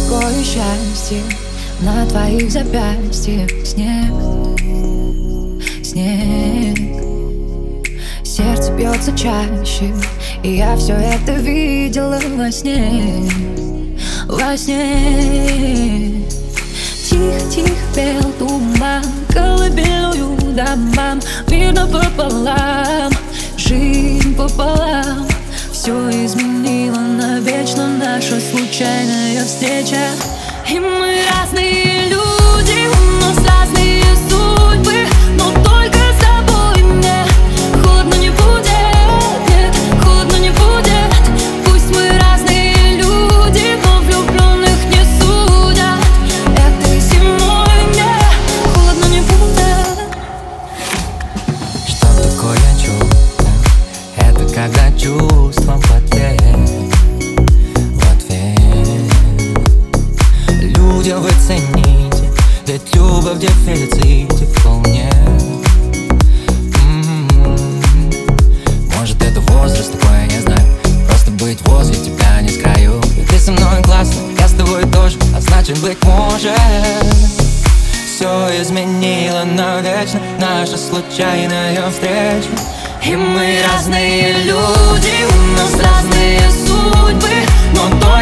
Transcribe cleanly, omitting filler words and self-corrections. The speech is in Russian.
такое счастье? На твоих запястьях снег, снег. Сердце бьется чаще, и я все это видела во сне, во сне. Тихо-тихо пел туман колыбельную домам. Мир напополам, жизнь пополам. Все изменило навечно наша случайная встреча. И мы разные люди, у нас разные судьбы, но только с тобой мне холодно не будет, нет, холодно не будет. Пусть мы разные люди, но влюбленных не судят. Этой зимой мне холодно не будет. Что такое чувство? Это когда чувством потеет в ответ. Людям вы цените, ведь любовь в дефиците вполне. Может, это возраст такой, я не знаю. Просто быть возле тебя не с краю. И ты со мной классно, я с тобой тоже, а значит, быть может, все изменило навечно наша случайная встреча. И мы разные люди, у нас разные судьбы, но